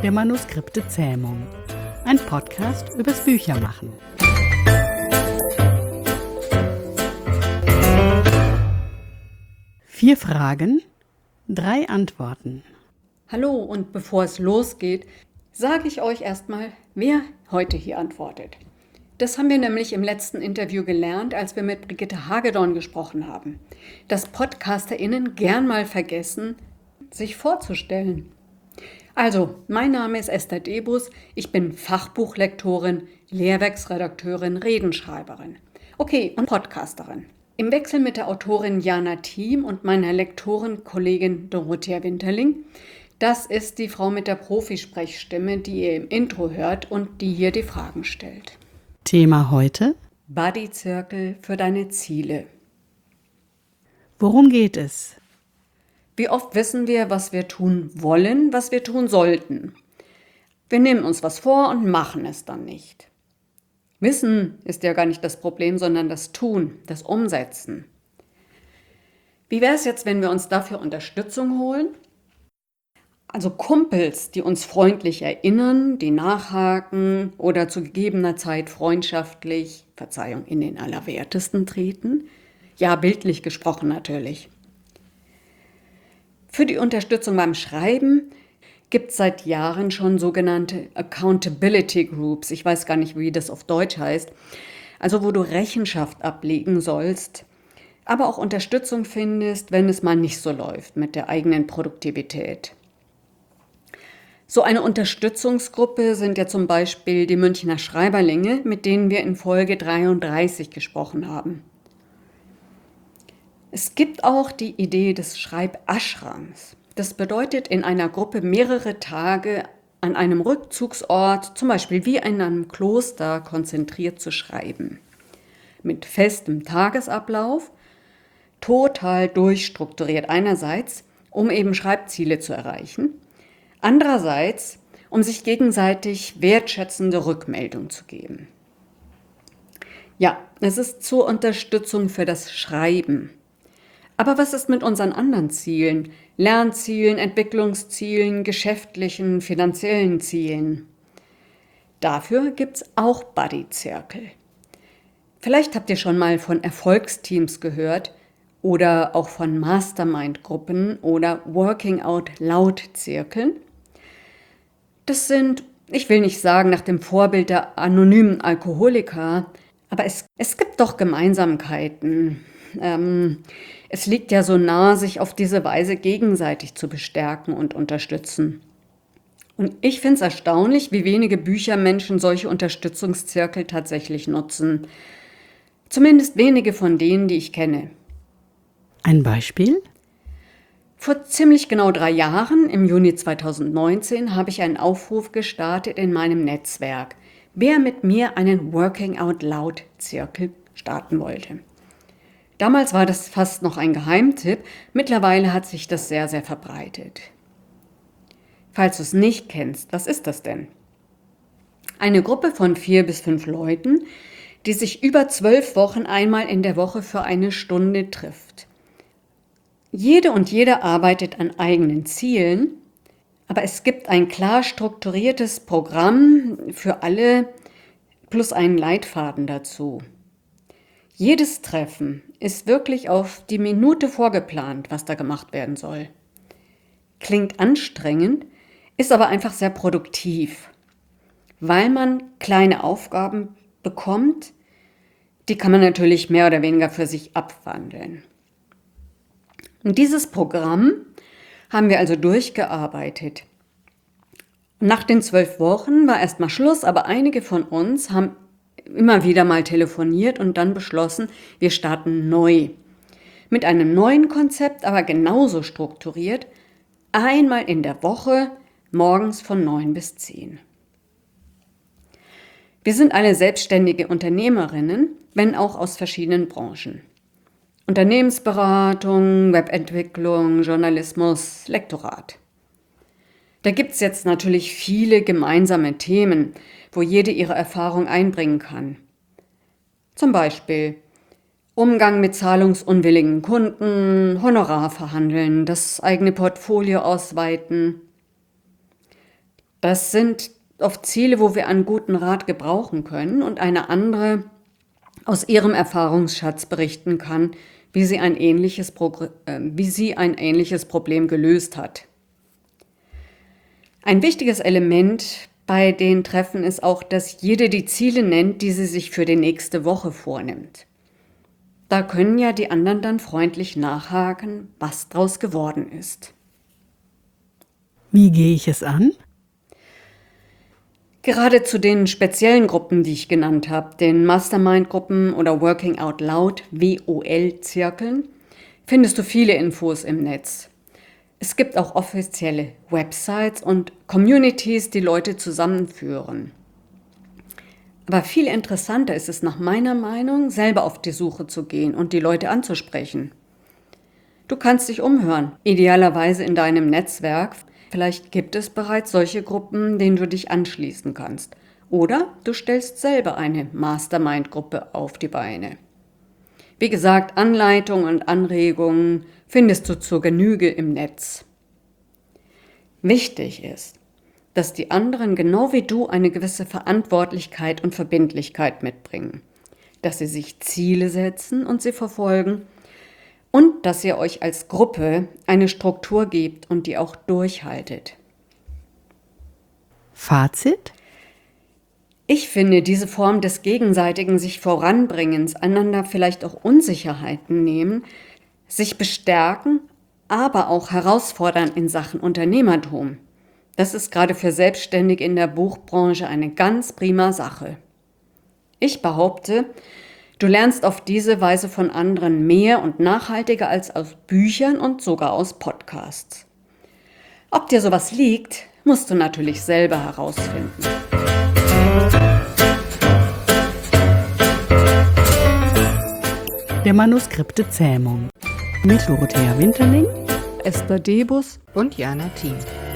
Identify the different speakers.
Speaker 1: der Manuskripte-Zähmung. Ein Podcast übers Büchermachen. Vier Fragen, 3 Antworten.
Speaker 2: Hallo, und bevor es losgeht, sage ich euch erstmal, wer heute hier antwortet. Das haben wir nämlich im letzten Interview gelernt, als wir mit Brigitte Hagedorn gesprochen haben, dass PodcasterInnen gern mal vergessen, sich vorzustellen. Also, mein Name ist Esther Debus, ich bin Fachbuchlektorin, Lehrwerksredakteurin, Redenschreiberin. Okay, und Podcasterin. Im Wechsel mit der Autorin Jana Thiem und meiner Lektorin-Kollegin Dorothea Winterling, das ist die Frau mit der Profisprechstimme, die ihr im Intro hört und die hier die Fragen stellt.
Speaker 1: Thema heute:
Speaker 2: Buddy Circle für deine Ziele.
Speaker 1: Worum geht es?
Speaker 2: Wie oft wissen wir, was wir tun wollen, was wir tun sollten? Wir nehmen uns was vor und machen es dann nicht. Wissen ist ja gar nicht das Problem, sondern das Tun, das Umsetzen. Wie wäre es jetzt, wenn wir uns dafür Unterstützung holen? Also Kumpels, die uns freundlich erinnern, die nachhaken oder zu gegebener Zeit freundschaftlich, Verzeihung, in den Allerwertesten treten. Ja, bildlich gesprochen natürlich. Für die Unterstützung beim Schreiben gibt es seit Jahren schon sogenannte Accountability Groups. Ich weiß gar nicht, wie das auf Deutsch heißt. Also wo du Rechenschaft ablegen sollst, aber auch Unterstützung findest, wenn es mal nicht so läuft mit der eigenen Produktivität. So eine Unterstützungsgruppe sind ja zum Beispiel die Münchner Schreiberlinge, mit denen wir in Folge 33 gesprochen haben. Es gibt auch die Idee des Schreibashrams. Das bedeutet, in einer Gruppe mehrere Tage an einem Rückzugsort, zum Beispiel wie in einem Kloster, konzentriert zu schreiben. Mit festem Tagesablauf, total durchstrukturiert einerseits, um eben Schreibziele zu erreichen. Andererseits, um sich gegenseitig wertschätzende Rückmeldung zu geben. Ja, es ist zur Unterstützung für das Schreiben. Aber was ist mit unseren anderen Zielen? Lernzielen, Entwicklungszielen, geschäftlichen, finanziellen Zielen? Dafür gibt's auch Buddy Circle. Vielleicht habt ihr schon mal von Erfolgsteams gehört oder auch von Mastermind-Gruppen oder Working Out Loud-Zirkeln. Das sind, ich will nicht sagen nach dem Vorbild der anonymen Alkoholiker, aber es gibt doch Gemeinsamkeiten. Es liegt ja so nahe, sich auf diese Weise gegenseitig zu bestärken und unterstützen. Und ich finde es erstaunlich, wie wenige Büchermenschen solche Unterstützungszirkel tatsächlich nutzen. Zumindest wenige von denen, die ich kenne.
Speaker 1: Ein Beispiel?
Speaker 2: Vor ziemlich genau 3 Jahren, im Juni 2019, habe ich einen Aufruf gestartet in meinem Netzwerk, wer mit mir einen Working Out Loud Zirkel starten wollte. Damals war das fast noch ein Geheimtipp, mittlerweile hat sich das sehr, sehr verbreitet. Falls du es nicht kennst, was ist das denn? Eine Gruppe von 4 bis 5 Leuten, die sich über 12 Wochen einmal in der Woche für eine Stunde trifft. Jede und jeder arbeitet an eigenen Zielen, aber es gibt ein klar strukturiertes Programm für alle plus einen Leitfaden dazu. Jedes Treffen ist wirklich auf die Minute vorgeplant, was da gemacht werden soll. Klingt anstrengend, ist aber einfach sehr produktiv, weil man kleine Aufgaben bekommt, die kann man natürlich mehr oder weniger für sich abwandeln. Und dieses Programm haben wir also durchgearbeitet. Nach den 12 Wochen war erstmal Schluss, aber einige von uns haben immer wieder mal telefoniert und dann beschlossen, wir starten neu. Mit einem neuen Konzept, aber genauso strukturiert, einmal in der Woche, morgens von 9 bis 10. Wir sind alle selbstständige Unternehmerinnen, wenn auch aus verschiedenen Branchen. Unternehmensberatung, Webentwicklung, Journalismus, Lektorat. Da gibt es jetzt natürlich viele gemeinsame Themen, wo jede ihre Erfahrung einbringen kann. Zum Beispiel Umgang mit zahlungsunwilligen Kunden, Honorar verhandeln, das eigene Portfolio ausweiten. Das sind oft Ziele, wo wir einen guten Rat gebrauchen können und eine andere aus ihrem Erfahrungsschatz berichten kann, wie sie ein ähnliches Problem gelöst hat. Ein wichtiges Element bei den Treffen ist auch, dass jede die Ziele nennt, die sie sich für die nächste Woche vornimmt. Da können ja die anderen dann freundlich nachhaken, was draus geworden ist.
Speaker 1: Wie gehe ich es an?
Speaker 2: Gerade zu den speziellen Gruppen, die ich genannt habe, den Mastermind-Gruppen oder Working Out Loud, WOL-Zirkeln, findest du viele Infos im Netz. Es gibt auch offizielle Websites und Communities, die Leute zusammenführen. Aber viel interessanter ist es nach meiner Meinung, selber auf die Suche zu gehen und die Leute anzusprechen. Du kannst dich umhören, idealerweise in deinem Netzwerk. Vielleicht gibt es bereits solche Gruppen, denen du dich anschließen kannst. Oder du stellst selber eine Mastermind-Gruppe auf die Beine. Wie gesagt, Anleitungen und Anregungen findest du zur Genüge im Netz. Wichtig ist, dass die anderen genau wie du eine gewisse Verantwortlichkeit und Verbindlichkeit mitbringen, dass sie sich Ziele setzen und sie verfolgen und dass ihr euch als Gruppe eine Struktur gebt und die auch durchhaltet.
Speaker 1: Fazit?
Speaker 2: Ich finde, diese Form des gegenseitigen sich voranbringens, einander vielleicht auch Unsicherheiten nehmen, sich bestärken, aber auch herausfordern in Sachen Unternehmertum. Das ist gerade für Selbstständige in der Buchbranche eine ganz prima Sache. Ich behaupte, du lernst auf diese Weise von anderen mehr und nachhaltiger als aus Büchern und sogar aus Podcasts. Ob dir sowas liegt, musst du natürlich selber herausfinden.
Speaker 1: Der Manuskripte Zähmung mit Dorothea Winterling,
Speaker 2: Esther Debus
Speaker 3: und Jana Thiem.